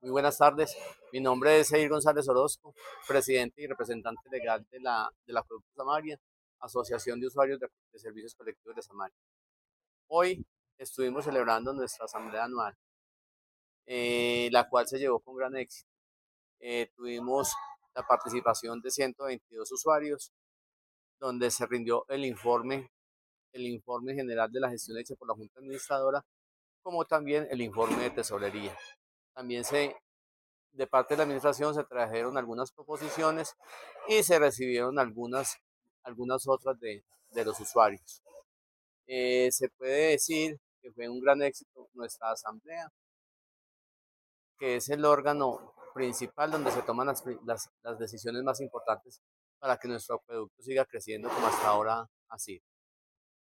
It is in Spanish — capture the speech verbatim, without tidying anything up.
Muy buenas tardes. Mi nombre es Edir González Orozco, presidente y representante legal de la, de la Acueducto Samaria, Asociación de Usuarios de, de Servicios Colectivos de Samaria. Hoy estuvimos celebrando nuestra asamblea anual, eh, la cual se llevó con gran éxito. Eh, tuvimos la participación de ciento veintidós usuarios, donde se rindió el informe, el informe general de la gestión hecha por la Junta Administradora, como también el informe de tesorería. También se de parte de la administración se trajeron algunas proposiciones y se recibieron algunas, algunas otras de, de los usuarios. Eh, se puede decir que fue un gran éxito nuestra asamblea, que es el órgano principal donde se toman las, las, las decisiones más importantes para que nuestro producto siga creciendo como hasta ahora ha sido.